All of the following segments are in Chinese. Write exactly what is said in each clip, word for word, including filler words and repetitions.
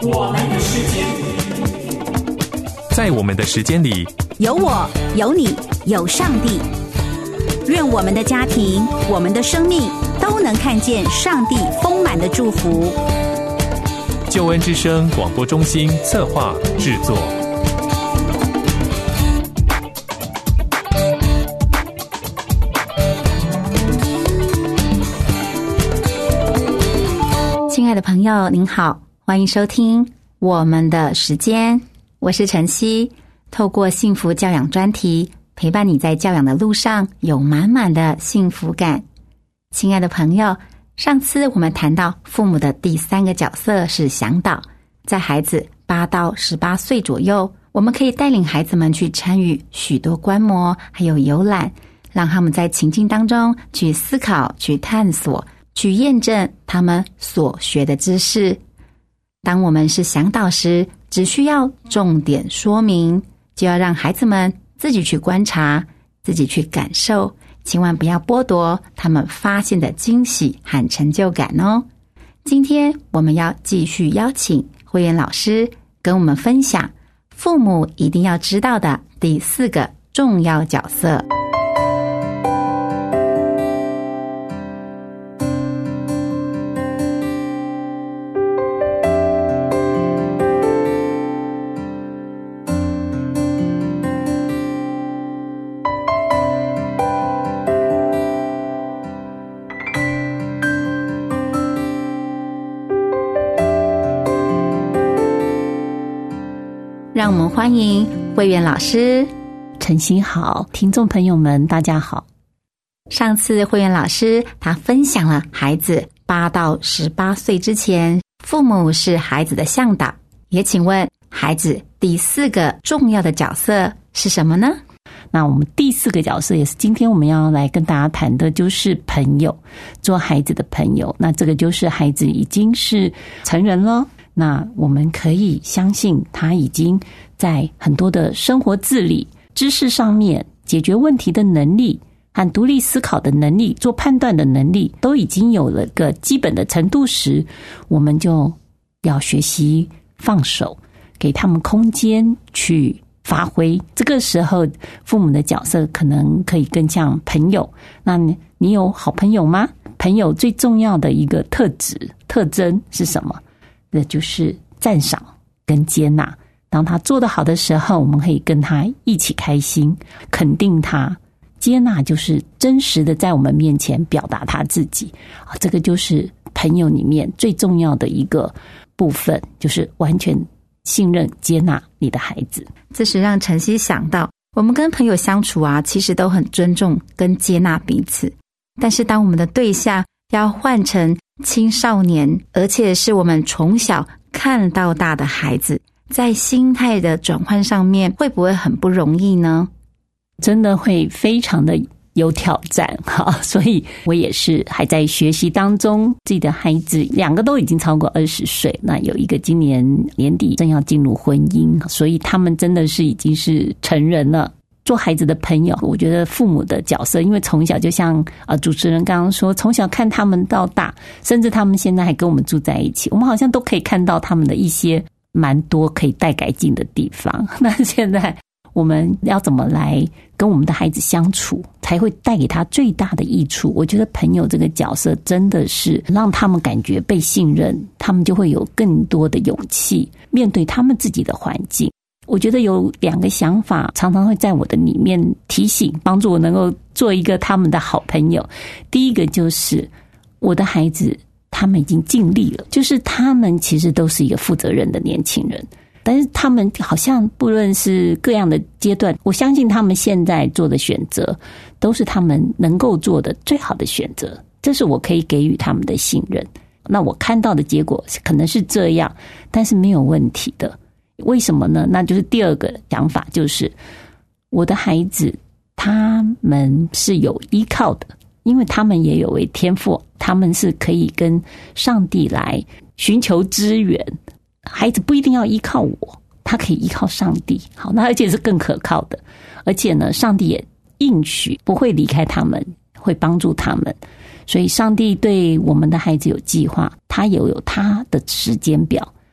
我们的时间， 在我们的时间里， 有我，有你，有上帝。愿我们的家庭，我们的生命都能看见上帝丰满的祝福。 救恩之声广播中心策划制作。 亲爱的朋友您好，欢迎收听我们的时间，我是晨曦，透过幸福教养专题陪伴你在教养的路上有满满的幸福感。亲爱的朋友，上次我们谈到父母的第三个角色是向导，在孩子八到十八岁左右，我们可以带领孩子们去参与许多观摩还有游览，让他们在情境当中去思考，去探索，去验证他们所学的知识。当我们是向导时，只需要重点说明，就要让孩子们自己去观察，自己去感受，千万不要剥夺他们发现的惊喜和成就感哦。今天我们要继续邀请慧妍老师跟我们分享父母一定要知道的第四个重要角色。让我们欢迎慧妍老师。 晨曦好，听众朋友们大家好。 上次慧妍老师她分享了孩子八到十八岁之前，父母是孩子的向导，也请问孩子第四个重要的角色是什么呢？ 那我们第四个角色也是今天我们要来跟大家谈的，就是朋友，做孩子的朋友。那这个就是孩子已经是成人了，那我们可以相信他已经在很多的生活自理、知识上面、解决问题的能力和独立思考的能力、做判断的能力都已经有了个基本的程度时，我们就要学习放手，给他们空间去发挥。这个时候父母的角色可能可以更像朋友。那你有好朋友吗？朋友最重要的一个特质特征是什么？那就是赞赏跟接纳。当他做得好的时候，我们可以跟他一起开心，肯定他。接纳就是真实的在我们面前表达他自己，这个就是朋友里面最重要的一个部分，就是完全信任接纳你的孩子。 这是让晨曦想到，我们跟朋友相处啊，其实都很尊重跟接纳彼此，但是当我们的对象要换成青少年，而且是我们从小看到大的孩子，在心态的转换上面会不会很不容易呢？ 真的会非常的有挑战哈，所以我也是还在学习当中。自己的孩子两个都已经超过二十岁，那有一个今年年底正要进入婚姻，所以他们真的是已经是成人了。做孩子的朋友，我觉得父母的角色，因为从小就像呃主持人刚刚说，从小看他们到大，甚至他们现在还跟我们住在一起，我们好像都可以看到他们的一些蛮多可以待改进的地方。那现在我们要怎么来跟我们的孩子相处，才会带给他最大的益处？我觉得朋友这个角色真的是让他们感觉被信任，他们就会有更多的勇气面对他们自己的环境。我觉得有两个想法常常会在我的里面提醒，帮助我能够做一个他们的好朋友。第一个就是我的孩子他们已经尽力了，就是他们其实都是一个负责任的年轻人，但是他们好像不论是各样的阶段，我相信他们现在做的选择都是他们能够做的最好的选择，这是我可以给予他们的信任。那我看到的结果可能是这样，但是没有问题的。为什么呢？那就是第二个想法，就是我的孩子他们是有依靠的，因为他们也有为天赋，他们是可以跟上帝来寻求支援。孩子不一定要依靠我，他可以依靠上帝。好，那而且是更可靠的，而且呢，上帝也应许不会离开他们，会帮助他们。所以上帝对我们的孩子有计划，他也有他的时间表，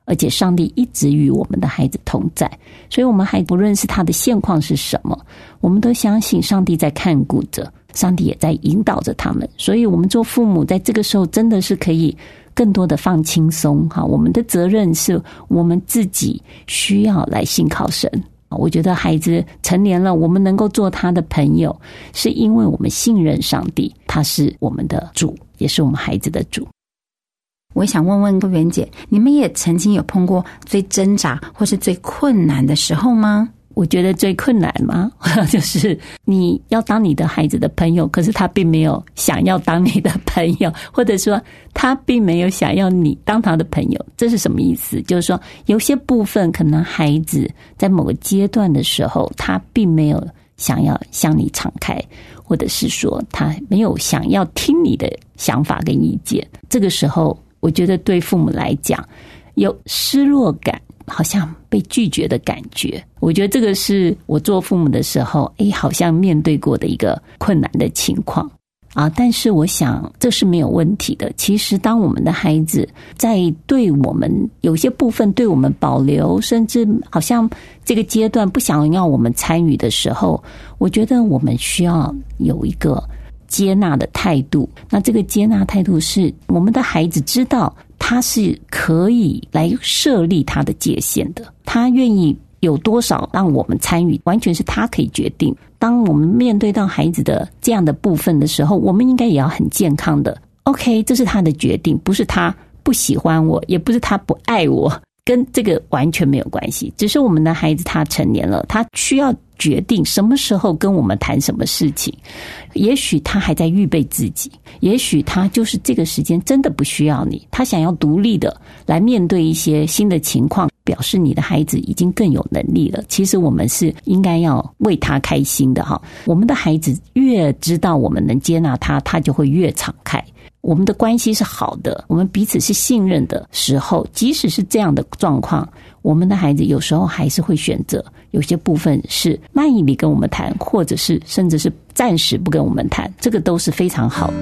而且上帝一直与我们的孩子同在，所以我们还不认识他的现况是什么，我们都相信上帝在看顾着，上帝也在引导着他们。所以我们做父母在这个时候真的是可以更多的放轻松，我们的责任是我们自己需要来信靠神。我觉得孩子成年了，我们能够做他的朋友，是因为我们信任上帝，他是我们的主，也是我们孩子的主。 我想问问媛姐，你们也曾经有碰过最挣扎或是最困难的时候吗？ 我觉得最困难嘛，就是你要当你的孩子的朋友，可是他并没有想要当你的朋友，或者说他并没有想要你当他的朋友。这是什么意思？就是说有些部分可能孩子在某个阶段的时候，他并没有想要向你敞开，或者是说他没有想要听你的想法跟意见。这个时候我觉得对父母来讲有失落感，好像被拒绝的感觉。我觉得这个是我做父母的时候，诶，好像面对过的一个困难的情况啊。但是我想这是没有问题的。其实当我们的孩子在对我们有些部分对我们保留，甚至好像这个阶段不想要我们参与的时候，我觉得我们需要有一个接纳的态度。那这个接纳态度是我们的孩子知道他是可以来设立他的界限的，他愿意有多少让我们参与，完全是他可以决定。当我们面对到孩子的这样的部分的时候，我们应该也要很健康的 OK， 这是他的决定，不是他不喜欢我，也不是他不爱我，跟这个完全没有关系。只是我们的孩子他成年了，他需要决定什么时候跟我们谈什么事情。也许他还在预备自己，也许他就是这个时间真的不需要你，他想要独立的来面对一些新的情况，表示你的孩子已经更有能力了。其实我们是应该要为他开心的哈。我们的孩子越知道我们能接纳他，他就会越敞开。我们的关系是好的，我们彼此是信任的时候，即使是这样的状况，我们的孩子有时候还是会选择有些部分是慢一点跟我们谈，或者是甚至是暂时不跟我们谈，这个都是非常好的。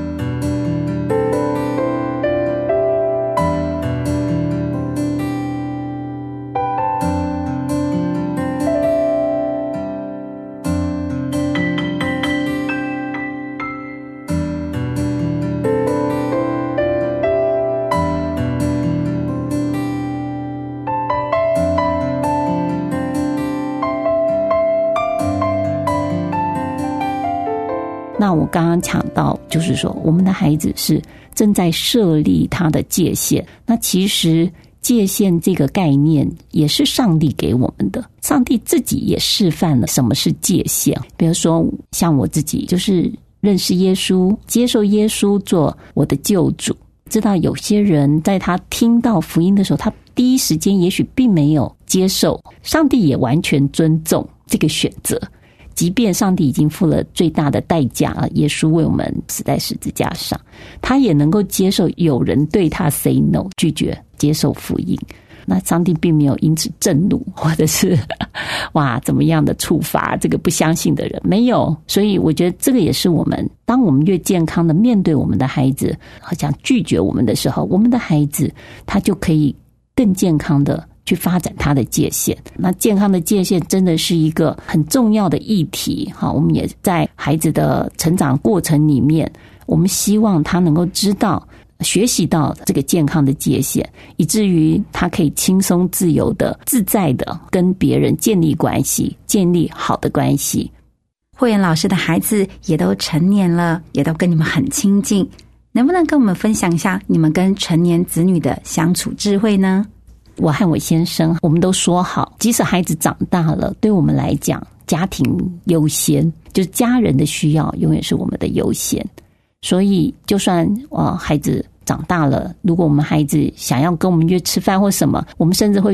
那我刚刚讲到，就是说我们的孩子是正在设立他的界限。那其实界限这个概念也是上帝给我们的，上帝自己也示范了什么是界限。比如说像我自己就是认识耶稣，接受耶稣做我的救主。知道有些人在他听到福音的时候，他第一时间也许并没有接受，上帝也完全尊重这个选择。即便上帝已经付了最大的代价，耶稣为我们死在十字架上，他也能够接受有人对他 say no， 拒绝接受福音。那上帝并没有因此震怒，或者是哇怎么样的处罚这个不相信的人，没有。所以我觉得这个也是我们，当我们越健康的面对我们的孩子好像拒绝我们的时候，我们的孩子他就可以更健康的去发展他的界限。那健康的界限真的是一个很重要的议题。好，我们也在孩子的成长过程里面，我们希望他能够知道学习到这个健康的界限，以至于他可以轻松自由的自在的跟别人建立关系，建立好的关系。 慧妍老师的孩子也都成年了，也都跟你们很亲近，能不能跟我们分享一下你们跟成年子女的相处智慧呢？ 我和我先生我们都说好，即使孩子长大了，对我们来讲家庭优先，就是家人的需要永远是我们的优先。所以就算呃孩子长大了，如果我们孩子想要跟我们约吃饭或什么，我们甚至会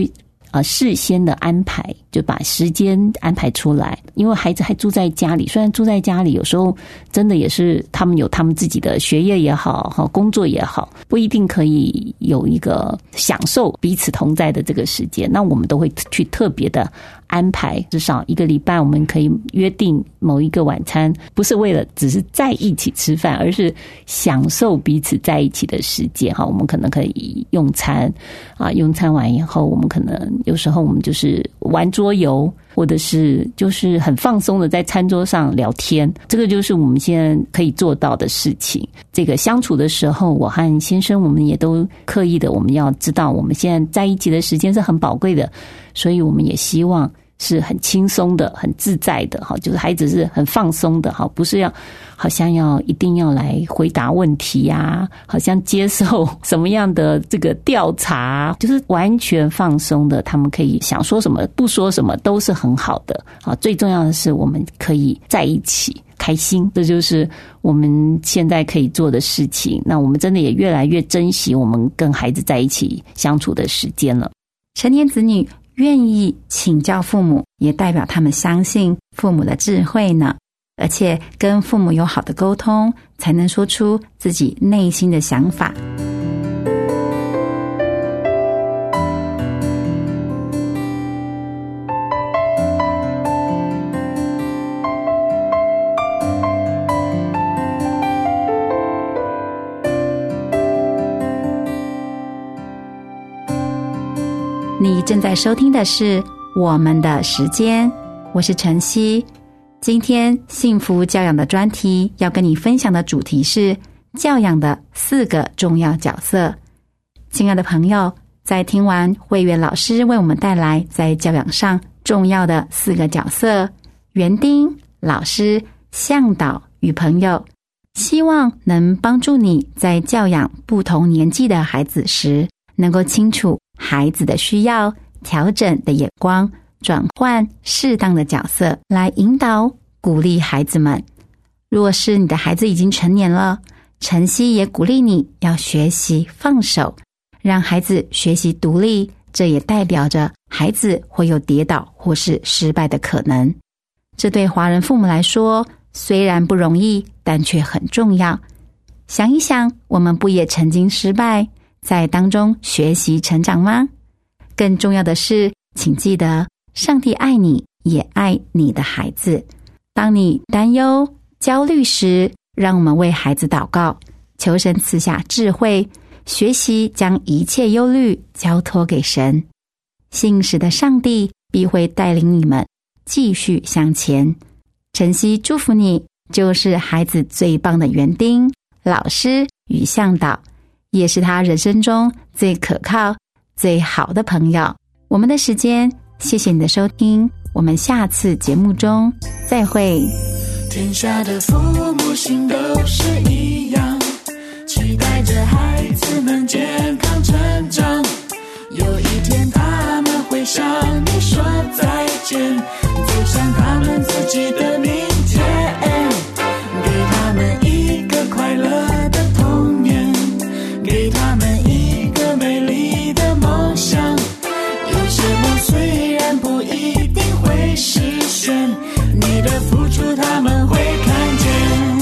呃事先的安排，就把时间安排出来。因为孩子还住在家里，虽然住在家里，有时候真的也是他们有他们自己的学业也好，工作也好，不一定可以有一个享受彼此同在的这个时间。那我们都会去特别的安排，至少一个礼拜我们可以约定某一个晚餐，不是为了只是在一起吃饭，而是享受彼此在一起的时间。我们可能可以用餐啊，用餐完以后，我们可能有时候我们就是玩桌游，或者是就是很放松的在餐桌上聊天，这个就是我们现在可以做到的事情。这个相处的时候，我和先生我们也都刻意的，我们要知道我们现在在一起的时间是很宝贵的，所以我们也希望是很轻松的，很自在的，就是孩子是很放松的，不是要好像要一定要来回答问题啊，好像接受什么样的这个调查，就是完全放松的，他们可以想说什么不说什么都是很好的。最重要的是我们可以在一起开心，这就是我们现在可以做的事情。那我们真的也越来越珍惜我们跟孩子在一起相处的时间了。 成年子女愿意请教父母，也代表他们相信父母的智慧呢。而且跟父母有好的沟通，才能说出自己内心的想法。你正在收听的是我们的时间，我是晨曦。今天幸福教养的专题要跟你分享的主题是教养的四个重要角色。亲爱的朋友，在听完慧媛老师为我们带来在教养上重要的四个角色——园丁、老师、向导与朋友，希望能帮助你在教养不同年纪的孩子时，能够清楚孩子的需要，调整的眼光，转换适当的角色来引导鼓励孩子们。若是你的孩子已经成年了，晨曦也鼓励你要学习放手，让孩子学习独立，这也代表着孩子会有跌倒或是失败的可能。这对华人父母来说虽然不容易，但却很重要。想一想，我们不也曾经失败，在当中学习成长吗？更重要的是，请记得上帝爱你，也爱你的孩子。当你担忧、焦虑时，让我们为孩子祷告，求神赐下智慧，学习将一切忧虑交托给神。信实的上帝必会带领你们继续向前。晨曦祝福你，就是孩子最棒的园丁、老师与向导，也是他人生中最可靠、最好的朋友。我们的时间，谢谢你的收听，我们下次节目中再会。 天下的父母心都是一样，期待着孩子能健康成长。有一天他们会向你说再见，走向他们自己的明天，给他们一个快乐的童年，给他们一个美丽的梦想。有些梦虽然不一定会实现，你的付出他们会看见。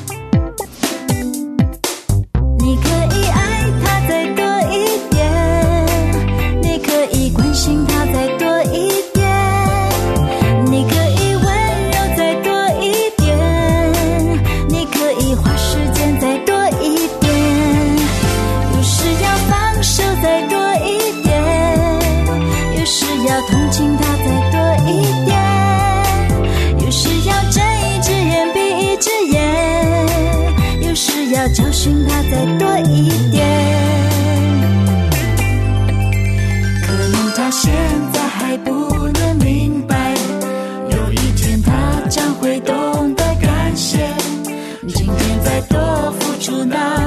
你可以爱他再多一点，你可以关心他再多一点，你可以温柔再多一点，你可以花时间再多一点，有时要放手再多一点，有时要同情他再多一点，有时要睁一只眼闭一只眼，有时要教训他再多一点。可能他现在还不能明白，有一天他将会懂得感谢，今天再多付出那